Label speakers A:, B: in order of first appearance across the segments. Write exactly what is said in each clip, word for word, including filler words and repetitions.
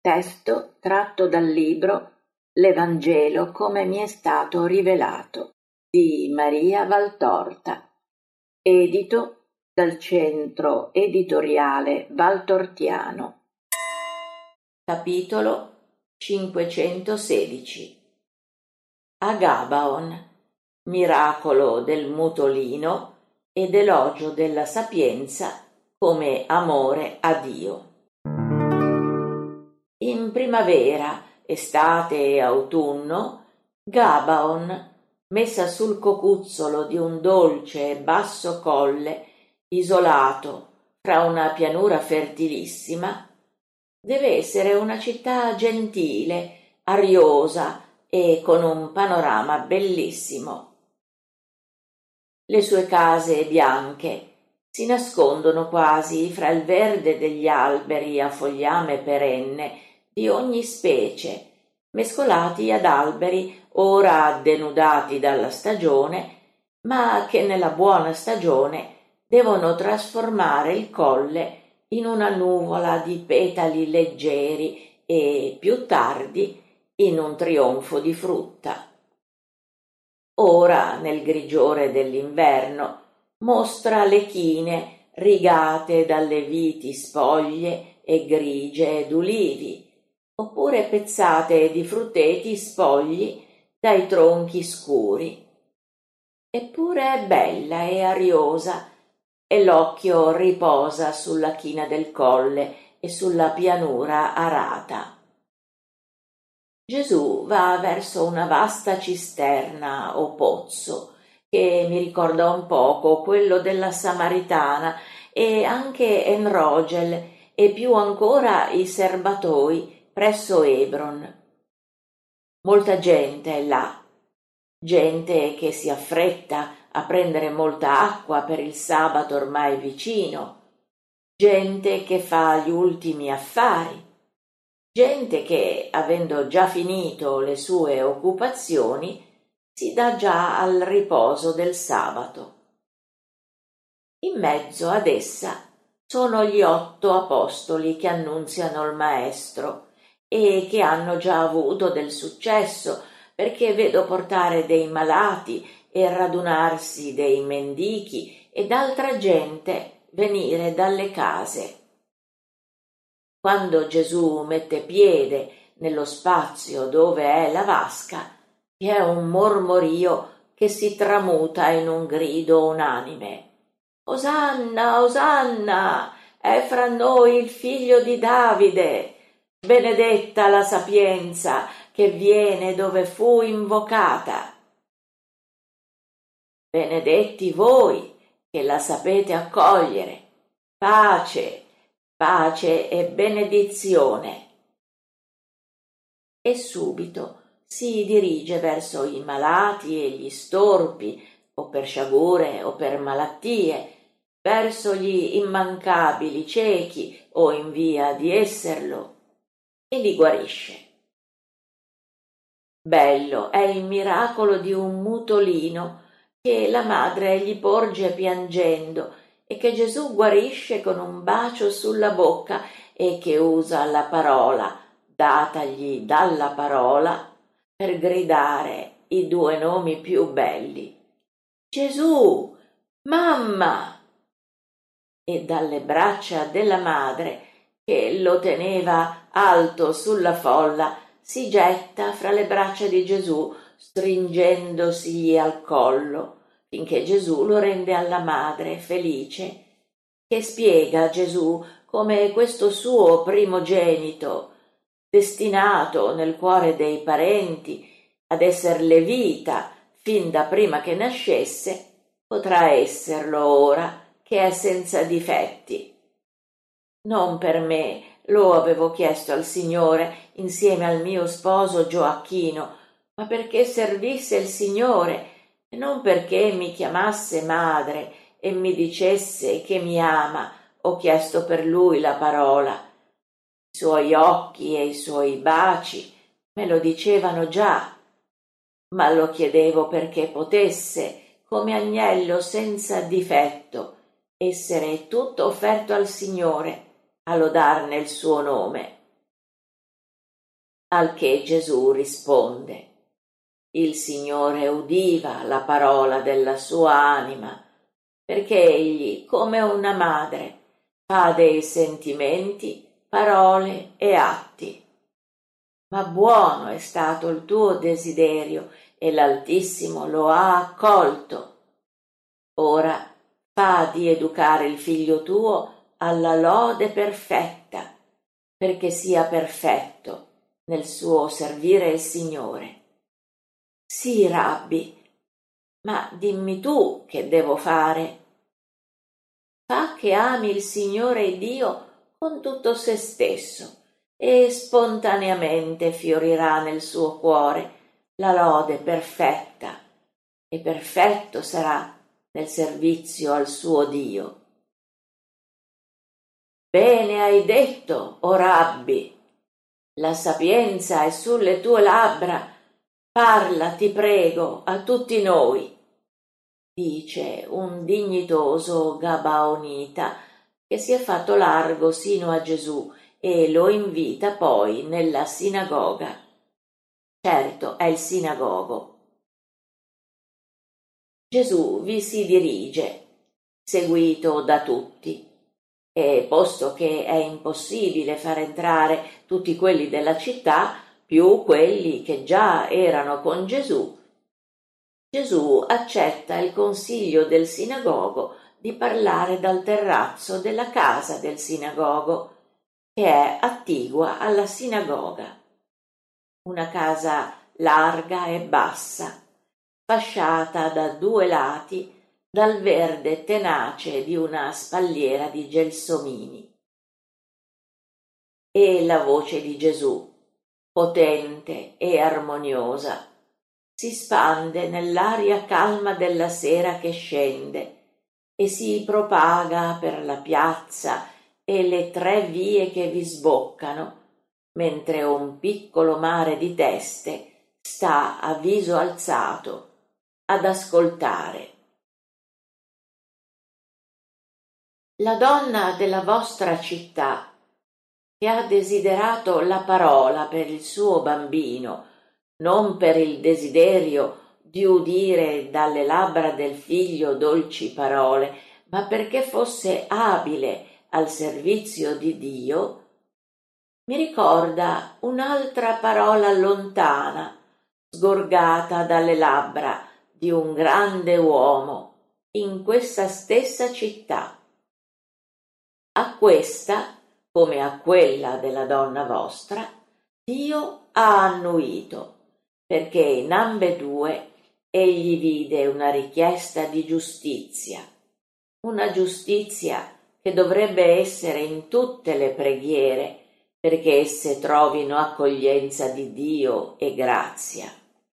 A: Testo tratto dal libro L'Evangelo come mi è stato rivelato di Maria Valtorta, edito dal Centro Editoriale Valtortiano. Capitolo cinquecentosedici. A Gabaon, miracolo del mutolino ed elogio della sapienza come amore a Dio. In primavera, estate e autunno, Gabaon, messa sul cocuzzolo di un dolce e basso colle, isolato fra una pianura fertilissima, deve essere una città gentile, ariosa e con un panorama bellissimo. Le sue case bianche si nascondono quasi fra il verde degli alberi a fogliame perenne di ogni specie, mescolati ad alberi ora denudati dalla stagione, ma che nella buona stagione devono trasformare il colle in una nuvola di petali leggeri e, più tardi, in un trionfo di frutta. Ora, nel grigiore dell'inverno, mostra le chine rigate dalle viti spoglie e grigie d'ulivi, oppure pezzate di frutteti spogli dai tronchi scuri. Eppure è bella e ariosa, e l'occhio riposa sulla china del colle e sulla pianura arata. Gesù va verso una vasta cisterna o pozzo, che mi ricorda un poco quello della Samaritana e anche Enrogel e più ancora i serbatoi presso Hebron. Molta gente è là, gente che si affretta a prendere molta acqua per il sabato ormai vicino, gente che fa gli ultimi affari, gente che, avendo già finito le sue occupazioni, si dà già al riposo del sabato. In mezzo ad essa sono gli otto apostoli che annunziano il Maestro e che hanno già avuto del successo, perché vedo portare dei malati e radunarsi dei mendichi ed altra gente venire dalle case. Quando Gesù mette piede nello spazio dove è la vasca, vi è un mormorio che si tramuta in un grido unanime. Osanna, Osanna, è fra noi il figlio di Davide, benedetta la sapienza che viene dove fu invocata. Benedetti voi che la sapete accogliere, pace, pace e benedizione. E subito si dirige verso i malati e gli storpi, o per sciagure o per malattie, verso gli immancabili ciechi o in via di esserlo, e li guarisce. Bello è il miracolo di un mutolino che la madre gli porge piangendo e che Gesù guarisce con un bacio sulla bocca e che usa la parola, datagli dalla parola, per gridare i due nomi più belli. Gesù, mamma! E dalle braccia della madre, che lo teneva alto sulla folla, si getta fra le braccia di Gesù, stringendosigli al collo, finché Gesù lo rende alla madre felice, che spiega a Gesù come questo suo primogenito, destinato nel cuore dei parenti ad esserle vita fin da prima che nascesse, potrà esserlo ora che è senza difetti. Non per me lo avevo chiesto al Signore insieme al mio sposo Gioacchino, ma perché servisse il Signore e non perché mi chiamasse madre e mi dicesse che mi ama. Ho chiesto per lui la parola. I suoi occhi e i suoi baci me lo dicevano già, ma lo chiedevo perché potesse, come agnello senza difetto, essere tutto offerto al Signore a lodarne il suo nome. Al che Gesù risponde: il Signore udiva la parola della sua anima, perché egli, come una madre, fa dei sentimenti, parole e atti. Ma buono è stato il tuo desiderio e l'Altissimo lo ha accolto. Ora fa di educare il figlio tuo alla lode perfetta, perché sia perfetto nel suo servire il Signore. Sì, Rabbi, ma dimmi tu che devo fare. Fa che ami il Signore Dio con tutto se stesso e spontaneamente fiorirà nel suo cuore la lode perfetta, e perfetto sarà nel servizio al suo Dio. Bene hai detto, o Rabbi, la sapienza è sulle tue labbra, parla, ti prego, a tutti noi, dice un dignitoso gabaonita che si è fatto largo sino a Gesù e lo invita poi nella sinagoga. Certo, è il sinagogo. Gesù vi si dirige, seguito da tutti, e posto che è impossibile far entrare tutti quelli della città, più quelli che già erano con Gesù, Gesù accetta il consiglio del sinagogo di parlare dal terrazzo della casa del sinagogo, che è attigua alla sinagoga. Una casa larga e bassa, fasciata da due lati dal verde tenace di una spalliera di gelsomini. E la voce di Gesù, potente e armoniosa, si spande nell'aria calma della sera che scende e si propaga per la piazza e le tre vie che vi sboccano, mentre un piccolo mare di teste sta a viso alzato ad ascoltare. La donna della vostra città, che ha desiderato la parola per il suo bambino, non per il desiderio di udire dalle labbra del figlio dolci parole, ma perché fosse abile al servizio di Dio, mi ricorda un'altra parola lontana, sgorgata dalle labbra di un grande uomo in questa stessa città. A questa, come a quella della donna vostra, Dio ha annuito, perché in ambedue egli vide una richiesta di giustizia, una giustizia che dovrebbe essere in tutte le preghiere, perché esse trovino accoglienza di Dio e grazia.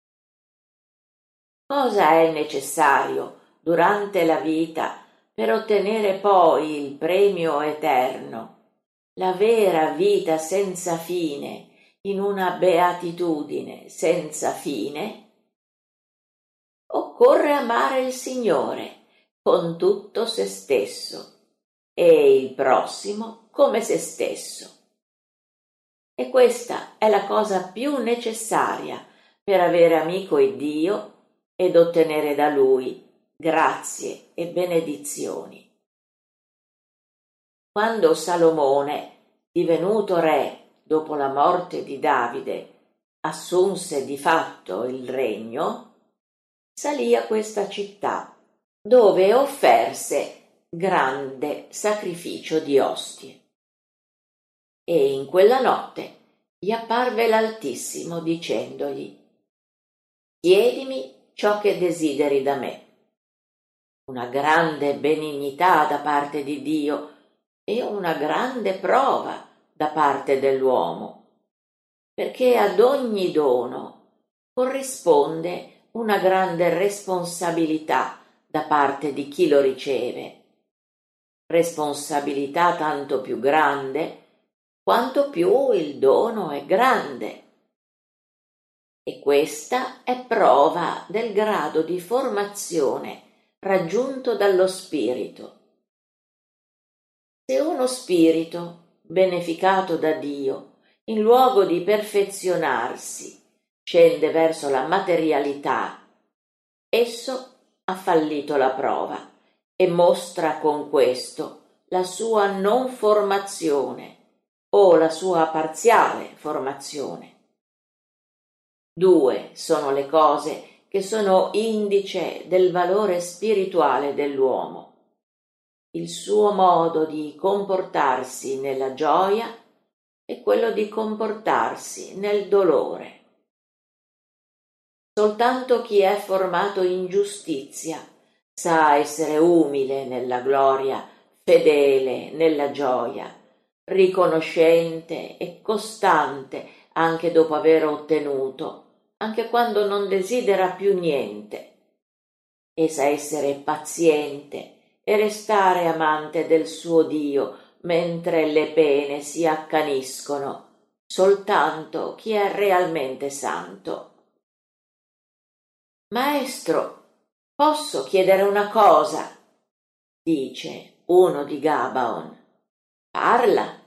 A: Cosa è necessario durante la vita per ottenere poi il premio eterno, la vera vita senza fine, in una beatitudine senza fine? Occorre amare il Signore con tutto se stesso e il prossimo come se stesso. E questa è la cosa più necessaria per avere amico il Dio ed ottenere da Lui grazie e benedizioni. Quando Salomone, divenuto re dopo la morte di Davide, assunse di fatto il regno, salì a questa città, dove offerse grande sacrificio di ostie. E in quella notte gli apparve l'Altissimo dicendogli: chiedimi ciò che desideri da me. Una grande benignità da parte di Dio e una grande prova da parte dell'uomo, perché ad ogni dono corrisponde una grande responsabilità da parte di chi lo riceve, responsabilità tanto più grande quanto più il dono è grande. E questa è prova del grado di formazione raggiunto dallo spirito. Se uno spirito beneficato da Dio in luogo di perfezionarsi, scende verso la materialità, esso ha fallito la prova e mostra con questo la sua non formazione o la sua parziale formazione. Due sono le cose che sono indice del valore spirituale dell'uomo: il suo modo di comportarsi nella gioia e quello di comportarsi nel dolore. Soltanto chi è formato in giustizia sa essere umile nella gloria, fedele nella gioia, riconoscente e costante anche dopo aver ottenuto, anche quando non desidera più niente, e sa essere paziente e restare amante del suo Dio mentre le pene si accaniscono. Soltanto chi è realmente santo. Maestro, posso chiedere una cosa? Dice uno di Gabaon. Parla.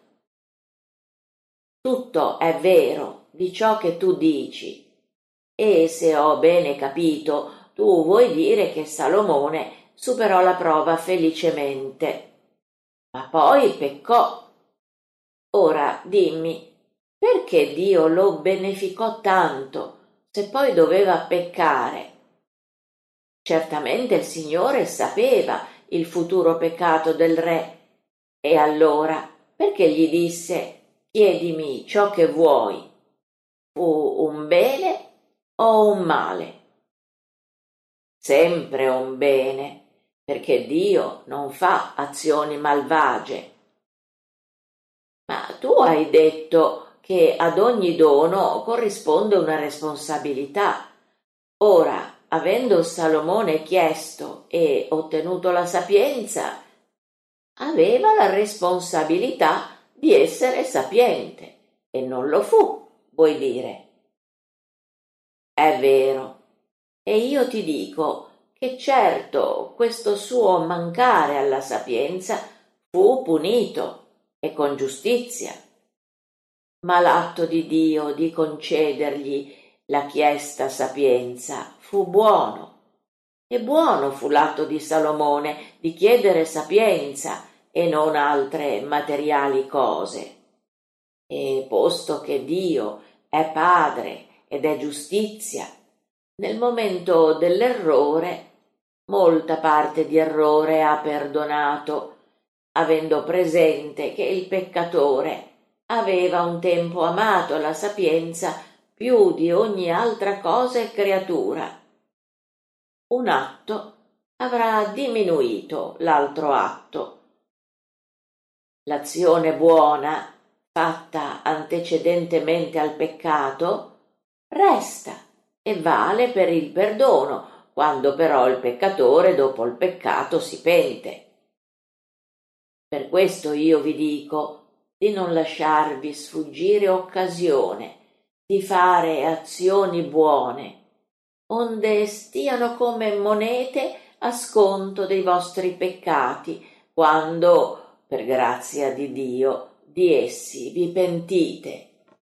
A: Tutto è vero di ciò che tu dici, e se ho bene capito, tu vuoi dire che Salomone superò la prova felicemente, ma poi peccò. Ora dimmi, perché Dio lo beneficò tanto se poi doveva peccare? Certamente il Signore sapeva il futuro peccato del re, e allora perché gli disse: chiedimi ciò che vuoi? Fu un bene o un male? Sempre un bene, perché Dio non fa azioni malvagie. Ma tu hai detto che ad ogni dono corrisponde una responsabilità. Ora, avendo Salomone chiesto e ottenuto la sapienza, aveva la responsabilità di essere sapiente, e non lo fu, vuoi dire. È vero, e io ti dico che certo questo suo mancare alla sapienza fu punito, e con giustizia, ma l'atto di Dio di concedergli la chiesta sapienza fu buono, e buono fu l'atto di Salomone di chiedere sapienza e non altre materiali cose. E posto che Dio è Padre ed è giustizia, nel momento dell'errore molta parte di errore ha perdonato, avendo presente che il peccatore aveva un tempo amato la sapienza più di ogni altra cosa e creatura. Un atto avrà diminuito l'altro atto. L'azione buona, fatta antecedentemente al peccato, resta e vale per il perdono, quando però il peccatore dopo il peccato si pente. Per questo io vi dico di non lasciarvi sfuggire occasione di fare azioni buone, onde stiano come monete a sconto dei vostri peccati, quando, per grazia di Dio, di essi vi pentite.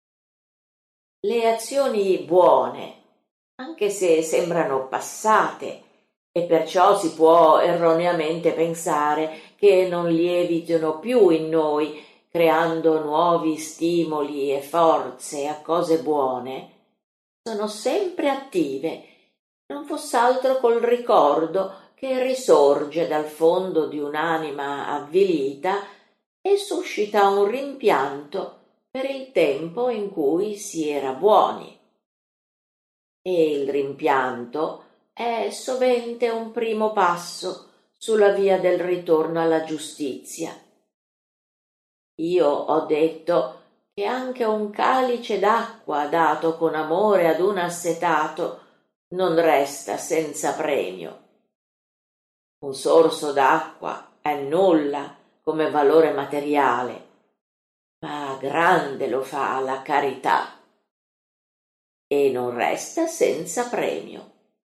A: Le azioni buone, anche se sembrano passate, e perciò si può erroneamente pensare che non lievitino più in noi, creando nuovi stimoli e forze a cose buone, sono sempre attive, non foss'altro col ricordo che risorge dal fondo di un'anima avvilita e suscita un rimpianto per il tempo in cui si era buoni. E il rimpianto è sovente un primo passo sulla via del ritorno alla giustizia. Io ho detto che anche un calice d'acqua dato con amore ad un assetato non resta senza premio. Un sorso d'acqua è nulla come valore materiale, ma grande lo fa la carità, e non resta senza premio.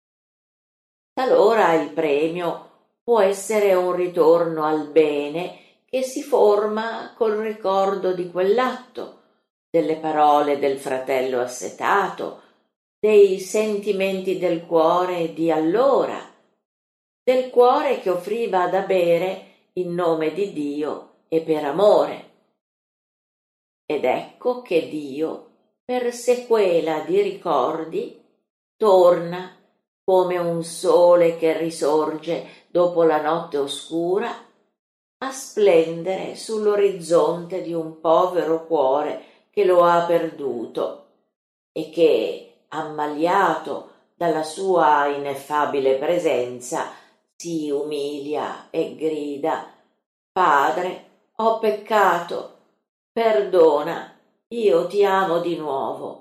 A: Talora il premio può essere un ritorno al bene che si forma col ricordo di quell'atto, delle parole del fratello assetato, dei sentimenti del cuore di allora, del cuore che offriva da bere in nome di Dio e per amore. Ed ecco che Dio, per sequela di ricordi, torna come un sole che risorge dopo la notte oscura a splendere sull'orizzonte di un povero cuore che lo ha perduto e che, ammaliato dalla sua ineffabile presenza, si umilia e grida: Padre, ho peccato, perdona, io ti amo di nuovo.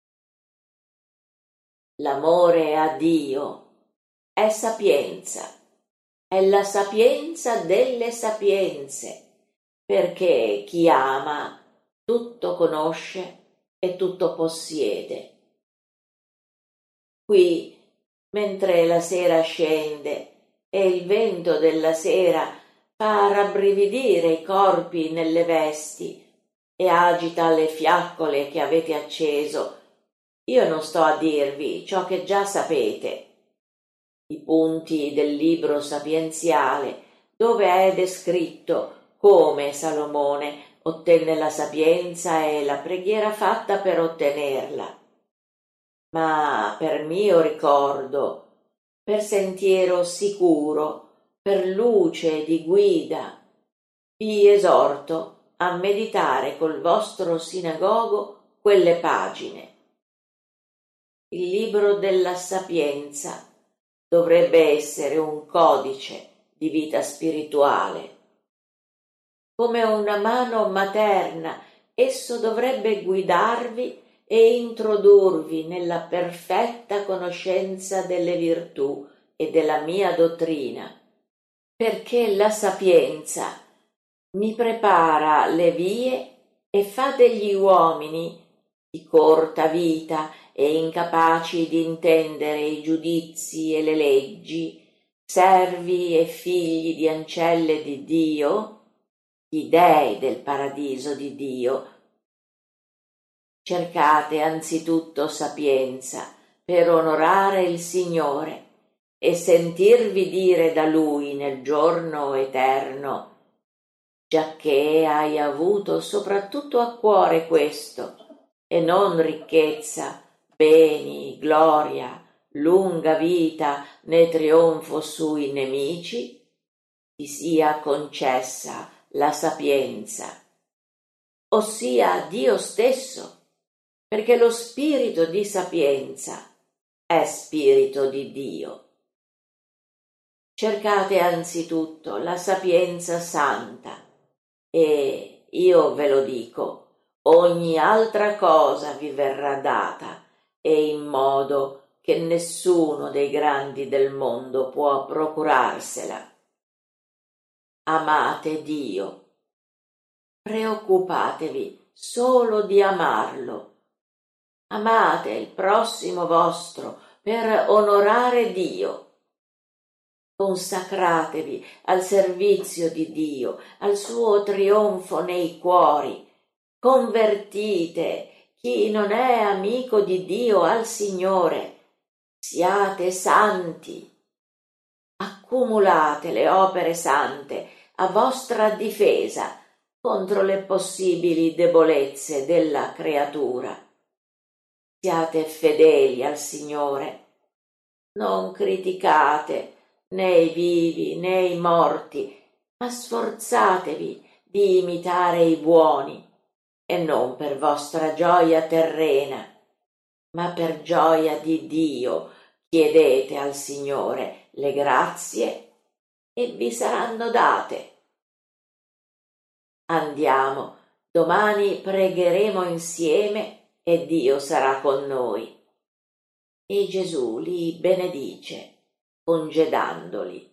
A: L'amore a Dio è sapienza, è la sapienza delle sapienze, perché chi ama tutto conosce e tutto possiede. Qui, mentre la sera scende e il vento della sera fa rabbrividire i corpi nelle vesti e agita le fiaccole che avete acceso, io non sto a dirvi ciò che già sapete, i punti del libro sapienziale, dove è descritto come Salomone ottenne la sapienza e la preghiera fatta per ottenerla. Ma per mio ricordo, per sentiero sicuro, per luce di guida, vi esorto a meditare col vostro sinagogo quelle pagine. Il libro della sapienza dovrebbe essere un codice di vita spirituale. Come una mano materna, esso dovrebbe guidarvi e introdurvi nella perfetta conoscenza delle virtù e della mia dottrina, perché la sapienza mi prepara le vie e fa degli uomini di corta vita e incapaci di intendere i giudizi e le leggi, servi e figli di ancelle di Dio, gli dei del paradiso di Dio. Cercate anzitutto sapienza per onorare il Signore e sentirvi dire da Lui nel giorno eterno: giacché hai avuto soprattutto a cuore questo, e non ricchezza, beni, gloria, lunga vita né trionfo sui nemici, ti sia concessa la sapienza, ossia Dio stesso, perché lo spirito di sapienza è spirito di Dio. Cercate anzitutto la sapienza santa e, io ve lo dico, ogni altra cosa vi verrà data e in modo che nessuno dei grandi del mondo può procurarsela. Amate Dio. Preoccupatevi solo di amarlo. Amate il prossimo vostro per onorare Dio. Consacratevi al servizio di Dio, al suo trionfo nei cuori. Convertite chi non è amico di Dio al Signore. Siate santi. Accumulate le opere sante a vostra difesa contro le possibili debolezze della creatura. Siate fedeli al Signore. Non criticate né i vivi né i morti, ma sforzatevi di imitare i buoni, e non per vostra gioia terrena, ma per gioia di Dio chiedete al Signore le grazie e vi saranno date. Andiamo, domani pregheremo insieme e Dio sarà con noi. E Gesù li benedice, congedandoli.